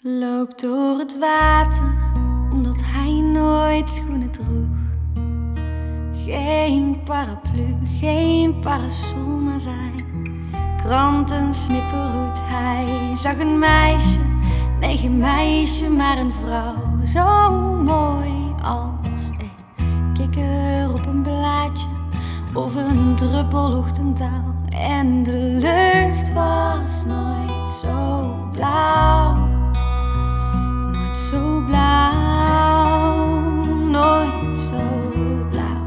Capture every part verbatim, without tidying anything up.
Loopt door het water, omdat hij nooit schoenen droeg. Geen paraplu, geen parasol, maar zijn kranten snipperhoed. Hij zag een meisje, nee geen meisje, maar een vrouw. Zo mooi als een kikker op een blaadje of een druppel ochtenddauw. En de lucht was nooit zo blauw. Zo blauw, nooit zo blauw.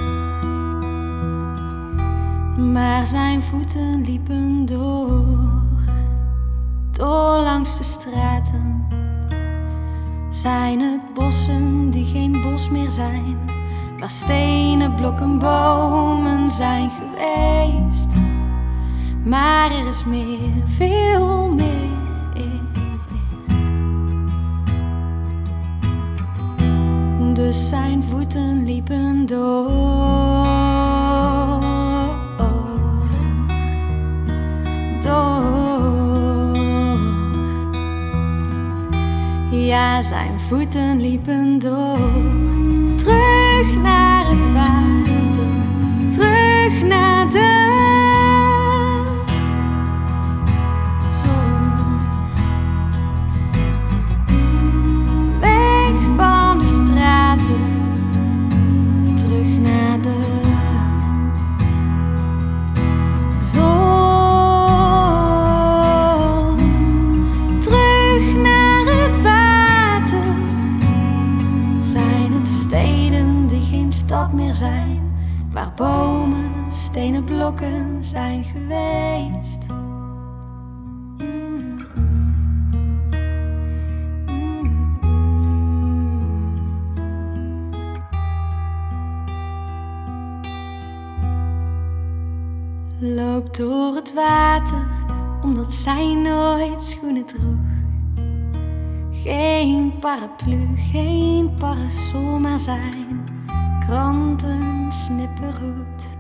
Maar zijn voeten liepen door, door langs de straten. Zijn het bossen die geen bos meer zijn, waar stenen blokken bomen zijn geweest. Maar er is meer, veel meer. Dus zijn voeten liepen door, door. Ja, zijn voeten liepen door. Terug naar het water, terug naar de stad meer zijn, waar bomen, stenen blokken zijn geweest. Mm. Mm. Loopt door het water, omdat zij nooit schoenen droeg. Geen paraplu, geen parasol, maar zijn kranten snipperhoed.